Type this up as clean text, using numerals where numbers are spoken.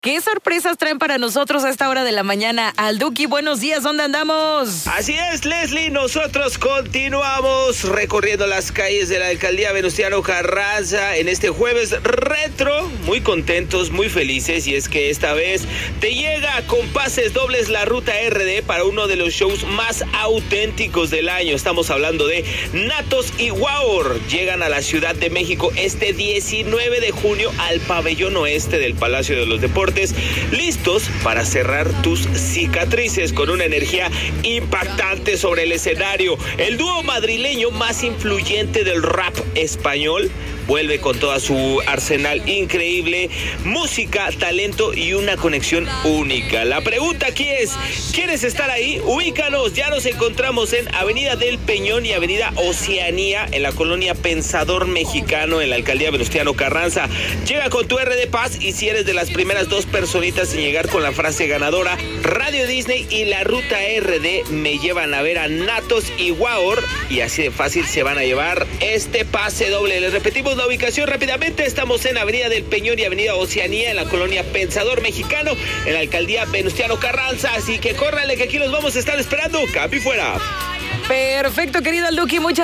¿Qué sorpresas traen para nosotros a esta hora de la mañana? Alduki, buenos días, ¿dónde andamos? Así es, Leslie, nosotros continuamos recorriendo las calles de la alcaldía Venustiano Carranza en este jueves retro, muy contentos, muy felices, y es que esta vez te llega con pases dobles la Ruta RD para uno de los shows más auténticos del año. Estamos hablando de Natos y Guaor. Llegan a la Ciudad de México este 19 de junio al pabellón oeste del Palacio de los Deportes, listos para cerrar tus cicatrices con una energía impactante sobre el escenario. El dúo madrileño más influyente del rap español vuelve con toda su arsenal increíble, música, talento y una conexión única. La pregunta aquí es, ¿quieres estar ahí? Ubícanos, ya nos encontramos en Avenida del Peñón y Avenida Oceanía, en la colonia Pensador Mexicano, en la alcaldía Venustiano Carranza. Llega con tu RD Paz, y si eres de las primeras dos personitas en llegar con la frase ganadora, Radio Disney y la Ruta RD me llevan a ver a Natos y Guaor, y así de fácil se van a llevar este pase doble. Les repetimos la ubicación rápidamente: estamos en Avenida del Peñón y Avenida Oceanía, en la colonia Pensador Mexicano, en la alcaldía Venustiano Carranza. Así que córrale, que aquí los vamos a estar esperando. Capi fuera. Perfecto, querido Alduki, muchas